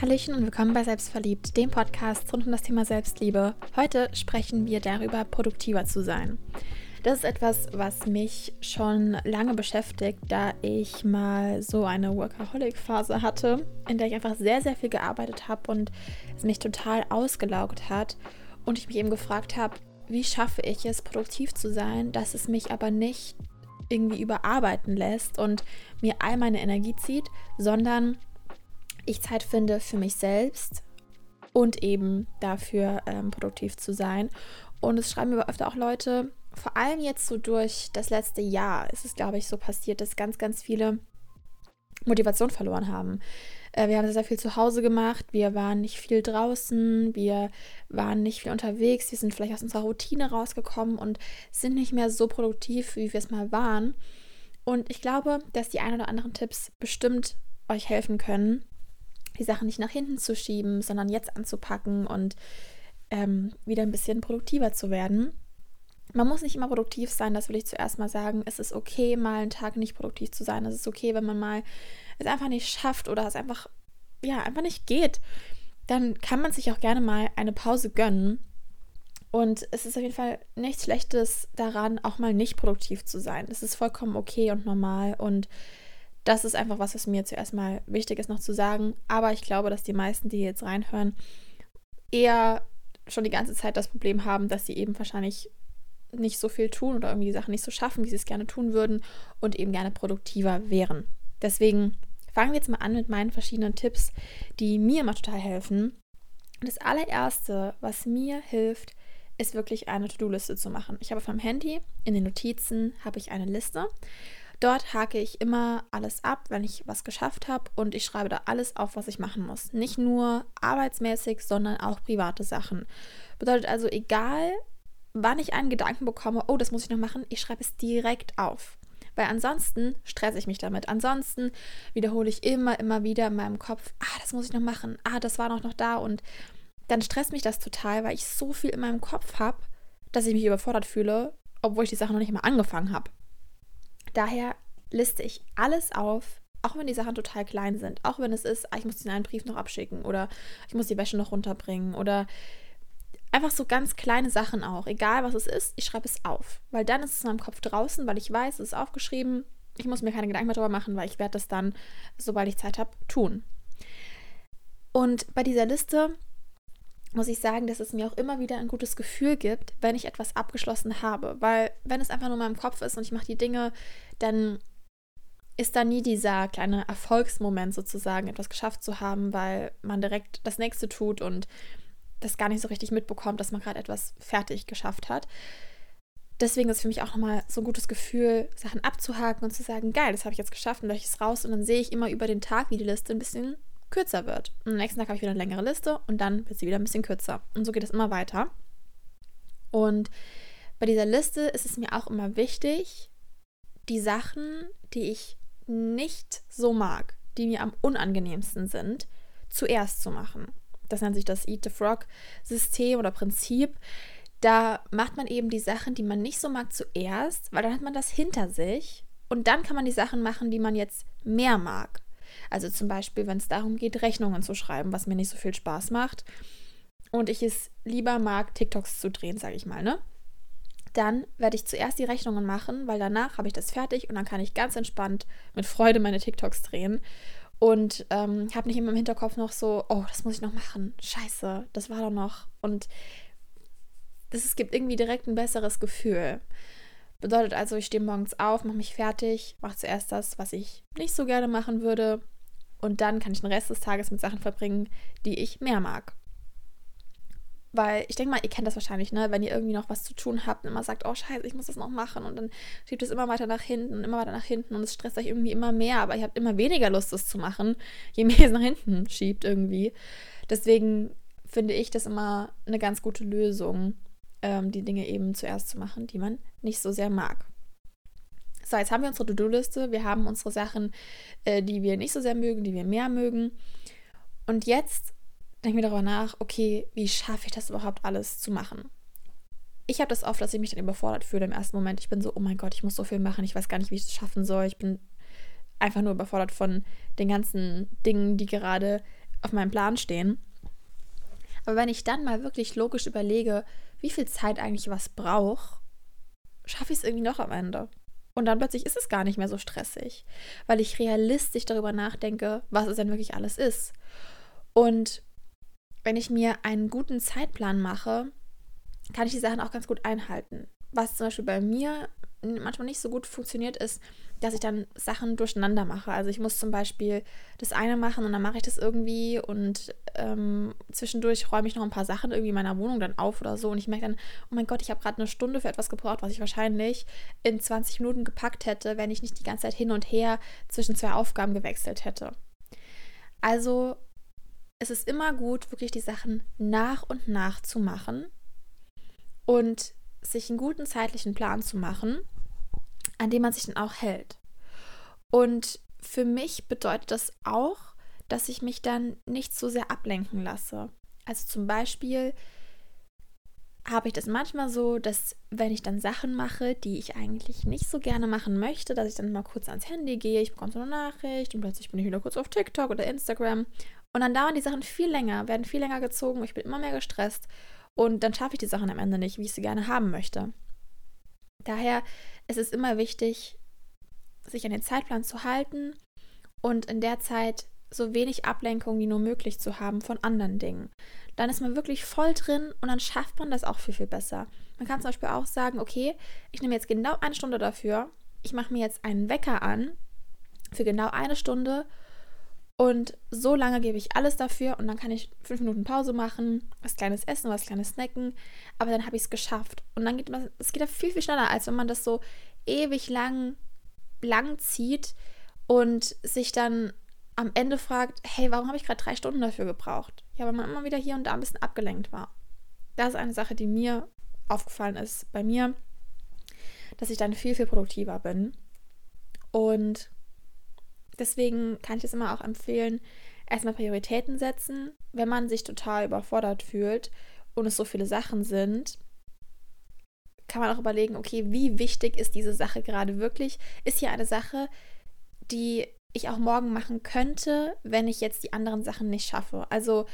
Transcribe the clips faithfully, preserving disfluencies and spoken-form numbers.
Hallöchen und willkommen bei Selbstverliebt, dem Podcast rund um das Thema Selbstliebe. Heute sprechen wir darüber, produktiver zu sein. Das ist etwas, was mich schon lange beschäftigt, da ich mal so eine Workaholic-Phase hatte, in der ich einfach sehr, sehr viel gearbeitet habe und es mich total ausgelaugt hat und ich mich eben gefragt habe, wie schaffe ich es, produktiv zu sein, dass es mich aber nicht irgendwie überarbeiten lässt und mir all meine Energie zieht, sondern ich Zeit finde für mich selbst und eben dafür ähm, produktiv zu sein. Und es schreiben mir öfter auch Leute, vor allem jetzt so durch das letzte Jahr ist es, glaube ich, so passiert, dass ganz, ganz viele Motivation verloren haben. Äh, wir haben sehr, sehr viel zu Hause gemacht, wir waren nicht viel draußen, wir waren nicht viel unterwegs, wir sind vielleicht aus unserer Routine rausgekommen und sind nicht mehr so produktiv, wie wir es mal waren. Und ich glaube, dass die ein oder anderen Tipps bestimmt euch helfen können, die Sachen nicht nach hinten zu schieben, sondern jetzt anzupacken und ähm, wieder ein bisschen produktiver zu werden. Man muss nicht immer produktiv sein, das will ich zuerst mal sagen. Es ist okay, mal einen Tag nicht produktiv zu sein. Es ist okay, wenn man mal es einfach nicht schafft oder es einfach, ja, einfach nicht geht. Dann kann man sich auch gerne mal eine Pause gönnen. Und es ist auf jeden Fall nichts Schlechtes daran, auch mal nicht produktiv zu sein. Es ist vollkommen okay und normal und das ist einfach was, was mir zuerst mal wichtig ist noch zu sagen. Aber ich glaube, dass die meisten, die jetzt reinhören, eher schon die ganze Zeit das Problem haben, dass sie eben wahrscheinlich nicht so viel tun oder irgendwie die Sachen nicht so schaffen, wie sie es gerne tun würden und eben gerne produktiver wären. Deswegen fangen wir jetzt mal an mit meinen verschiedenen Tipps, die mir immer total helfen. Und das allererste, was mir hilft, ist wirklich eine To-Do-Liste zu machen. Ich habe auf meinem Handy, in den Notizen, habe ich eine Liste. Dort hake ich immer alles ab, wenn ich was geschafft habe und ich schreibe da alles auf, was ich machen muss. Nicht nur arbeitsmäßig, sondern auch private Sachen. Bedeutet also, egal wann ich einen Gedanken bekomme, oh, das muss ich noch machen, ich schreibe es direkt auf. Weil ansonsten stresse ich mich damit. Ansonsten wiederhole ich immer, immer wieder in meinem Kopf, ah, das muss ich noch machen, ah, das war noch, noch da und dann stresst mich das total, weil ich so viel in meinem Kopf habe, dass ich mich überfordert fühle, obwohl ich die Sache noch nicht mal angefangen habe. Daher liste ich alles auf, auch wenn die Sachen total klein sind. Auch wenn es ist, ah, ich muss den einen Brief noch abschicken oder ich muss die Wäsche noch runterbringen oder einfach so ganz kleine Sachen auch. Egal was es ist, ich schreibe es auf. Weil dann ist es in meinem Kopf draußen, weil ich weiß, es ist aufgeschrieben. Ich muss mir keine Gedanken mehr darüber machen, weil ich werde das dann, sobald ich Zeit habe, tun. Und bei dieser Liste muss ich sagen, dass es mir auch immer wieder ein gutes Gefühl gibt, wenn ich etwas abgeschlossen habe. Weil wenn es einfach nur in meinem Kopf ist und ich mache die Dinge, dann ist da nie dieser kleine Erfolgsmoment sozusagen, etwas geschafft zu haben, weil man direkt das Nächste tut und das gar nicht so richtig mitbekommt, dass man gerade etwas fertig geschafft hat. Deswegen ist es für mich auch nochmal so ein gutes Gefühl, Sachen abzuhaken und zu sagen, geil, das habe ich jetzt geschafft und dann ich es raus und dann sehe ich immer über den Tag, wie die Liste ein bisschen kürzer wird. Und am nächsten Tag habe ich wieder eine längere Liste und dann wird sie wieder ein bisschen kürzer. Und so geht es immer weiter. Und bei dieser Liste ist es mir auch immer wichtig, die Sachen, die ich nicht so mag, die mir am unangenehmsten sind, zuerst zu machen. Das nennt sich das Eat the Frog-System oder Prinzip. Da macht man eben die Sachen, die man nicht so mag, zuerst, weil dann hat man das hinter sich und dann kann man die Sachen machen, die man jetzt mehr mag. Also zum Beispiel, wenn es darum geht, Rechnungen zu schreiben, was mir nicht so viel Spaß macht und ich es lieber mag, TikToks zu drehen, sage ich mal, ne? Dann werde ich zuerst die Rechnungen machen, weil danach habe ich das fertig und dann kann ich ganz entspannt mit Freude meine TikToks drehen und ähm, habe nicht immer im Hinterkopf noch so, oh, das muss ich noch machen, scheiße, das war doch noch. Und das, es gibt irgendwie direkt ein besseres Gefühl. Bedeutet also, ich stehe morgens auf, mache mich fertig, mache zuerst das, was ich nicht so gerne machen würde und dann kann ich den Rest des Tages mit Sachen verbringen, die ich mehr mag. Weil ich denke mal, ihr kennt das wahrscheinlich, ne? Wenn ihr irgendwie noch was zu tun habt und immer sagt, oh scheiße, ich muss das noch machen und dann schiebt es immer weiter nach hinten und immer weiter nach hinten und es stresst euch irgendwie immer mehr, aber ihr habt immer weniger Lust, das zu machen, je mehr es nach hinten schiebt irgendwie. Deswegen finde ich das immer eine ganz gute Lösung, ähm, die Dinge eben zuerst zu machen, die man nicht so sehr mag. So, jetzt haben wir unsere To-Do-Liste, wir haben unsere Sachen, äh, die wir nicht so sehr mögen, die wir mehr mögen. Und jetzt denke mir darüber nach, okay, wie schaffe ich das überhaupt alles zu machen? Ich habe das oft, dass ich mich dann überfordert fühle im ersten Moment. Ich bin so, oh mein Gott, ich muss so viel machen, ich weiß gar nicht, wie ich es schaffen soll. Ich bin einfach nur überfordert von den ganzen Dingen, die gerade auf meinem Plan stehen. Aber wenn ich dann mal wirklich logisch überlege, wie viel Zeit eigentlich was braucht, schaffe ich es irgendwie noch am Ende. Und dann plötzlich ist es gar nicht mehr so stressig, weil ich realistisch darüber nachdenke, was es denn wirklich alles ist. Und wenn ich mir einen guten Zeitplan mache, kann ich die Sachen auch ganz gut einhalten. Was zum Beispiel bei mir manchmal nicht so gut funktioniert, ist, dass ich dann Sachen durcheinander mache. Also ich muss zum Beispiel das eine machen und dann mache ich das irgendwie und ähm, zwischendurch räume ich noch ein paar Sachen irgendwie in meiner Wohnung dann auf oder so und ich merke dann, oh mein Gott, ich habe gerade eine Stunde für etwas gebraucht, was ich wahrscheinlich in zwanzig Minuten gepackt hätte, wenn ich nicht die ganze Zeit hin und her zwischen zwei Aufgaben gewechselt hätte. Also es ist immer gut, wirklich die Sachen nach und nach zu machen und sich einen guten zeitlichen Plan zu machen, an dem man sich dann auch hält. Und für mich bedeutet das auch, dass ich mich dann nicht so sehr ablenken lasse. Also zum Beispiel habe ich das manchmal so, dass wenn ich dann Sachen mache, die ich eigentlich nicht so gerne machen möchte, dass ich dann mal kurz ans Handy gehe, ich bekomme so eine Nachricht und plötzlich bin ich wieder kurz auf TikTok oder Instagram und dann dauern die Sachen viel länger, werden viel länger gezogen und ich bin immer mehr gestresst und dann schaffe ich die Sachen am Ende nicht, wie ich sie gerne haben möchte. Daher ist es immer wichtig, sich an den Zeitplan zu halten und in der Zeit so wenig Ablenkung wie nur möglich zu haben von anderen Dingen. Dann ist man wirklich voll drin und dann schafft man das auch viel, viel besser. Man kann zum Beispiel auch sagen, okay, ich nehme jetzt genau eine Stunde dafür, ich mache mir jetzt einen Wecker an für genau eine Stunde und so lange gebe ich alles dafür und dann kann ich fünf Minuten Pause machen, was Kleines essen, was Kleines snacken, aber dann habe ich es geschafft. Und dann geht man, es geht ja viel, viel schneller, als wenn man das so ewig lang, lang zieht und sich dann am Ende fragt, hey, warum habe ich gerade drei Stunden dafür gebraucht? Ja, weil man immer wieder hier und da ein bisschen abgelenkt war. Das ist eine Sache, die mir aufgefallen ist bei mir, dass ich dann viel, viel produktiver bin. Und deswegen kann ich es immer auch empfehlen, erstmal Prioritäten setzen. Wenn man sich total überfordert fühlt und es so viele Sachen sind, kann man auch überlegen, okay, wie wichtig ist diese Sache gerade wirklich? Ist hier eine Sache, die ich auch morgen machen könnte, wenn ich jetzt die anderen Sachen nicht schaffe? Also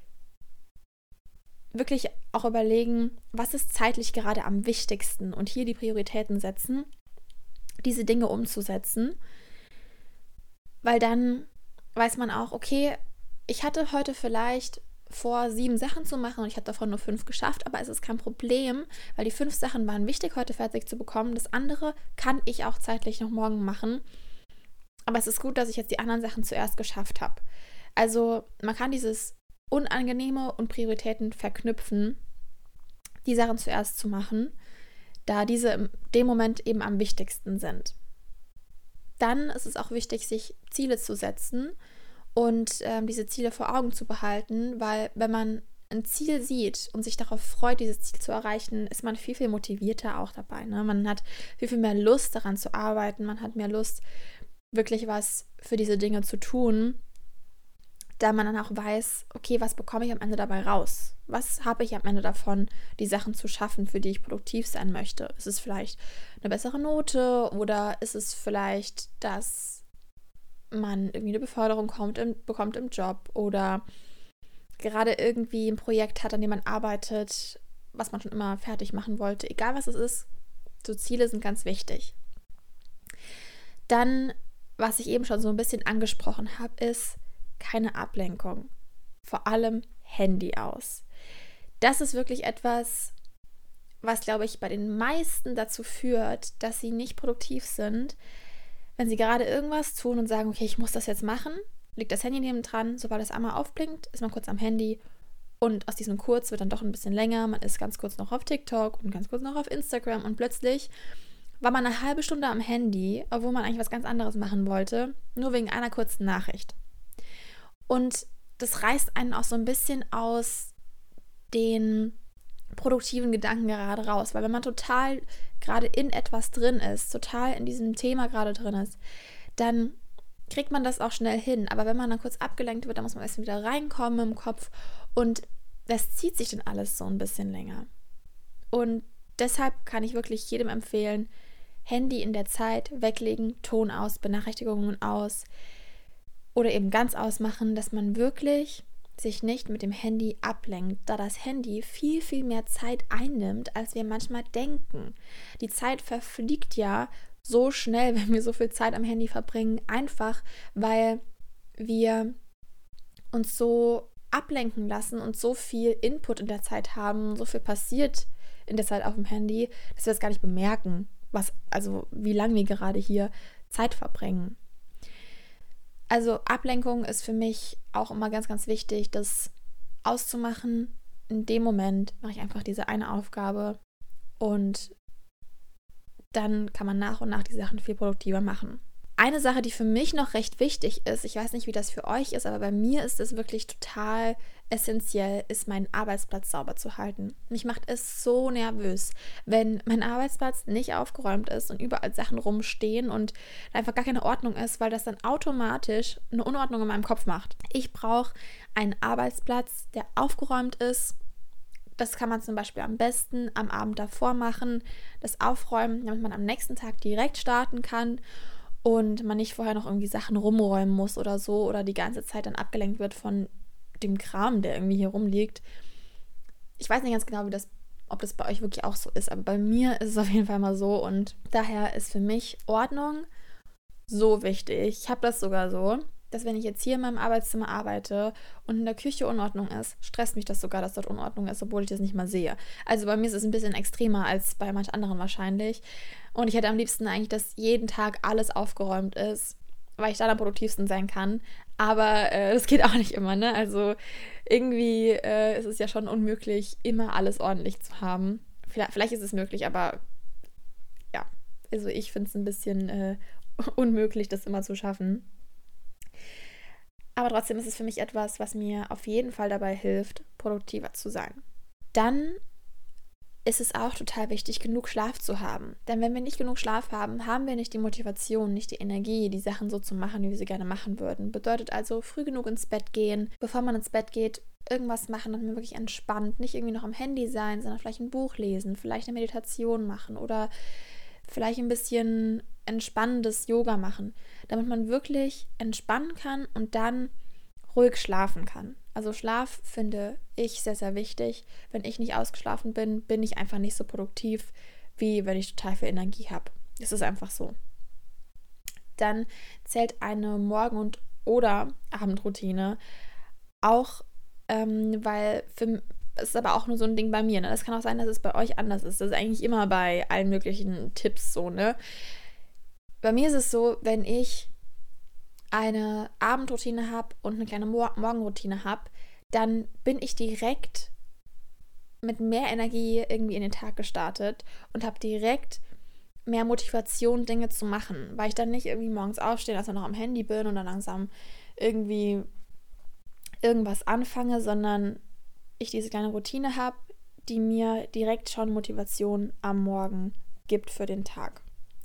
wirklich auch überlegen, was ist zeitlich gerade am wichtigsten und hier die Prioritäten setzen, diese Dinge umzusetzen, weil dann weiß man auch, okay, ich hatte heute vielleicht vor, sieben Sachen zu machen und ich habe davon nur fünf geschafft, aber es ist kein Problem, weil die fünf Sachen waren wichtig, heute fertig zu bekommen. Das andere kann ich auch zeitlich noch morgen machen. Aber es ist gut, dass ich jetzt die anderen Sachen zuerst geschafft habe. Also man kann dieses Unangenehme und Prioritäten verknüpfen, die Sachen zuerst zu machen, da diese in dem Moment eben am wichtigsten sind. Dann ist es auch wichtig, sich Ziele zu setzen und ähm, diese Ziele vor Augen zu behalten, weil wenn man ein Ziel sieht und sich darauf freut, dieses Ziel zu erreichen, ist man viel, viel motivierter auch dabei. Ne? Man hat viel, viel mehr Lust daran zu arbeiten, man hat mehr Lust, wirklich was für diese Dinge zu tun, da man dann auch weiß, okay, was bekomme ich am Ende dabei raus? Was habe ich am Ende davon, die Sachen zu schaffen, für die ich produktiv sein möchte? Ist es vielleicht eine bessere Note oder ist es vielleicht, dass man irgendwie eine Beförderung kommt, im, bekommt im Job oder gerade irgendwie ein Projekt hat, an dem man arbeitet, was man schon immer fertig machen wollte. Egal was es ist, so Ziele sind ganz wichtig. Dann, was ich eben schon so ein bisschen angesprochen habe, ist keine Ablenkung. Vor allem Handy aus. Das ist wirklich etwas, was, glaube ich, bei den meisten dazu führt, dass sie nicht produktiv sind, wenn sie gerade irgendwas tun und sagen, okay, ich muss das jetzt machen, liegt das Handy neben dran, sobald es einmal aufblinkt, ist man kurz am Handy und aus diesem kurz wird dann doch ein bisschen länger, man ist ganz kurz noch auf TikTok und ganz kurz noch auf Instagram und plötzlich war man eine halbe Stunde am Handy, obwohl man eigentlich was ganz anderes machen wollte, nur wegen einer kurzen Nachricht. Und das reißt einen auch so ein bisschen aus den produktiven Gedanken gerade raus, weil wenn man total gerade in etwas drin ist, total in diesem Thema gerade drin ist, dann kriegt man das auch schnell hin. Aber wenn man dann kurz abgelenkt wird, dann muss man erst wieder reinkommen im Kopf und das zieht sich dann alles so ein bisschen länger. Und deshalb kann ich wirklich jedem empfehlen, Handy in der Zeit weglegen, Ton aus, Benachrichtigungen aus. oder eben ganz ausmachen, dass man wirklich sich nicht mit dem Handy ablenkt, da das Handy viel, viel mehr Zeit einnimmt, als wir manchmal denken. Die Zeit verfliegt ja so schnell, wenn wir so viel Zeit am Handy verbringen, einfach weil wir uns so ablenken lassen und so viel Input in der Zeit haben, so viel passiert in der Zeit auf dem Handy, dass wir das gar nicht bemerken, was, also wie lange wir gerade hier Zeit verbringen. Also Ablenkung ist für mich auch immer ganz, ganz wichtig, das auszumachen. In dem Moment mache ich einfach diese eine Aufgabe und dann kann man nach und nach die Sachen viel produktiver machen. Eine Sache, die für mich noch recht wichtig ist, ich weiß nicht, wie das für euch ist, aber bei mir ist es wirklich total essentiell, ist meinen Arbeitsplatz sauber zu halten. Mich macht es so nervös, wenn mein Arbeitsplatz nicht aufgeräumt ist und überall Sachen rumstehen und einfach gar keine Ordnung ist, weil das dann automatisch eine Unordnung in meinem Kopf macht. Ich brauche einen Arbeitsplatz, der aufgeräumt ist. Das kann man zum Beispiel am besten am Abend davor machen, das Aufräumen, damit man am nächsten Tag direkt starten kann und man nicht vorher noch irgendwie Sachen rumräumen muss oder so oder die ganze Zeit dann abgelenkt wird von dem Kram, der irgendwie hier rumliegt. Ich weiß nicht ganz genau, wie das, ob das bei euch wirklich auch so ist, aber bei mir ist es auf jeden Fall mal so und daher ist für mich Ordnung so wichtig. Ich habe das sogar so, dass wenn ich jetzt hier in meinem Arbeitszimmer arbeite und in der Küche Unordnung ist, stresst mich das sogar, dass dort Unordnung ist, obwohl ich das nicht mal sehe. Also bei mir ist es ein bisschen extremer als bei manch anderen wahrscheinlich. Und ich hätte am liebsten eigentlich, dass jeden Tag alles aufgeräumt ist, weil ich dann am produktivsten sein kann. Aber äh, das geht auch nicht immer, ne? Also irgendwie äh, ist es ja schon unmöglich, immer alles ordentlich zu haben. Vielleicht, vielleicht ist es möglich, aber ja, also ich finde es ein bisschen äh, unmöglich, das immer zu schaffen. Aber trotzdem ist es für mich etwas, was mir auf jeden Fall dabei hilft, produktiver zu sein. Dann ist es auch total wichtig, genug Schlaf zu haben. Denn wenn wir nicht genug Schlaf haben, haben wir nicht die Motivation, nicht die Energie, die Sachen so zu machen, wie wir sie gerne machen würden. Bedeutet also, früh genug ins Bett gehen, bevor man ins Bett geht, irgendwas machen, damit man wirklich entspannt, nicht irgendwie noch am Handy sein, sondern vielleicht ein Buch lesen, vielleicht eine Meditation machen oder vielleicht ein bisschen entspannendes Yoga machen, damit man wirklich entspannen kann und dann ruhig schlafen kann. Also Schlaf finde ich sehr, sehr wichtig. Wenn ich nicht ausgeschlafen bin, bin ich einfach nicht so produktiv, wie wenn ich total viel Energie habe. Das ist einfach so. Dann zählt eine Morgen- und oder Abendroutine auch, ähm, weil für das ist aber auch nur so ein Ding bei mir, ne? Das kann auch sein, dass es bei euch anders ist. Das ist eigentlich immer bei allen möglichen Tipps so, ne? Bei mir ist es so, wenn ich eine Abendroutine habe und eine kleine Mor- Morgenroutine habe, dann bin ich direkt mit mehr Energie irgendwie in den Tag gestartet und habe direkt mehr Motivation, Dinge zu machen, weil ich dann nicht irgendwie morgens aufstehe, also noch am Handy bin und dann langsam irgendwie irgendwas anfange, sondern ich diese kleine Routine habe, die mir direkt schon Motivation am Morgen gibt für den Tag.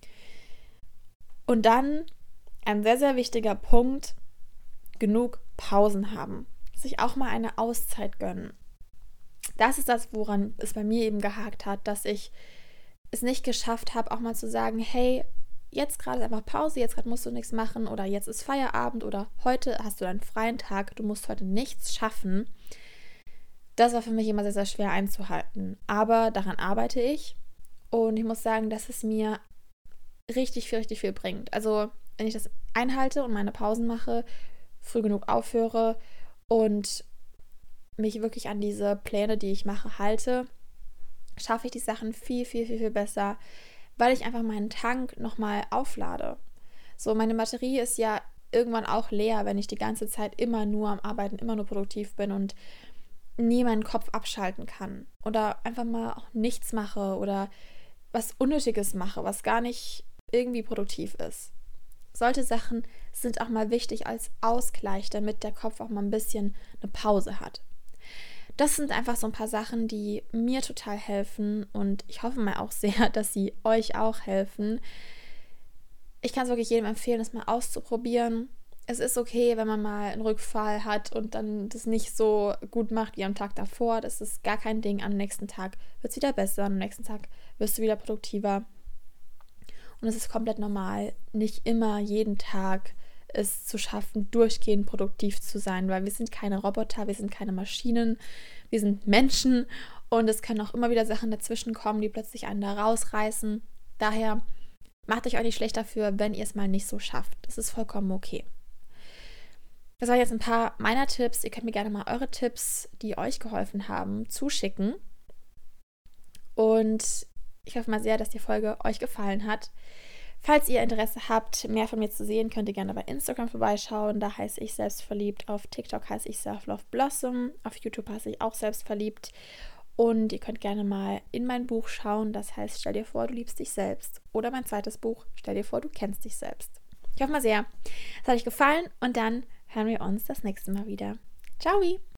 Und dann ein sehr, sehr wichtiger Punkt, genug Pausen haben. Sich auch mal eine Auszeit gönnen. Das ist das, woran es bei mir eben gehakt hat, dass ich es nicht geschafft habe, auch mal zu sagen, hey, jetzt gerade ist einfach Pause, jetzt gerade musst du nichts machen oder jetzt ist Feierabend oder heute hast du deinen freien Tag, du musst heute nichts schaffen. Das war für mich immer sehr, sehr schwer einzuhalten. Aber daran arbeite ich und ich muss sagen, dass es mir richtig viel, richtig viel bringt. Also wenn ich das einhalte und meine Pausen mache, früh genug aufhöre und mich wirklich an diese Pläne, die ich mache, halte, schaffe ich die Sachen viel, viel, viel, viel besser, weil ich einfach meinen Tank nochmal auflade. So, meine Batterie ist ja irgendwann auch leer, wenn ich die ganze Zeit immer nur am Arbeiten, immer nur produktiv bin und nie meinen Kopf abschalten kann oder einfach mal auch nichts mache oder was Unnötiges mache, was gar nicht irgendwie produktiv ist. Solche Sachen sind auch mal wichtig als Ausgleich, damit der Kopf auch mal ein bisschen eine Pause hat. Das sind einfach so ein paar Sachen, die mir total helfen und ich hoffe mal auch sehr, dass sie euch auch helfen. Ich kann es wirklich jedem empfehlen, das mal auszuprobieren. Es ist okay, wenn man mal einen Rückfall hat und dann das nicht so gut macht wie am Tag davor. Das ist gar kein Ding. Am nächsten Tag wird es wieder besser. Am nächsten Tag wirst du wieder produktiver. Und es ist komplett normal, nicht immer jeden Tag es zu schaffen, durchgehend produktiv zu sein, weil wir sind keine Roboter, wir sind keine Maschinen, wir sind Menschen und es können auch immer wieder Sachen dazwischen kommen, die plötzlich einen da rausreißen. Daher macht euch auch nicht schlecht dafür, wenn ihr es mal nicht so schafft. Das ist vollkommen okay. Das waren jetzt ein paar meiner Tipps. Ihr könnt mir gerne mal eure Tipps, die euch geholfen haben, zuschicken. Und ich hoffe mal sehr, dass die Folge euch gefallen hat. Falls ihr Interesse habt, mehr von mir zu sehen, könnt ihr gerne bei Instagram vorbeischauen. Da heiße ich Selbstverliebt. Auf TikTok heiße ich Self-Love Blossom. Auf YouTube heiße ich auch Selbstverliebt. Und ihr könnt gerne mal in mein Buch schauen. Das heißt, stell dir vor, du liebst dich selbst. Oder mein zweites Buch, stell dir vor, du kennst dich selbst. Ich hoffe mal sehr, es hat euch gefallen und dann hören wir uns das nächste Mal wieder. Ciao!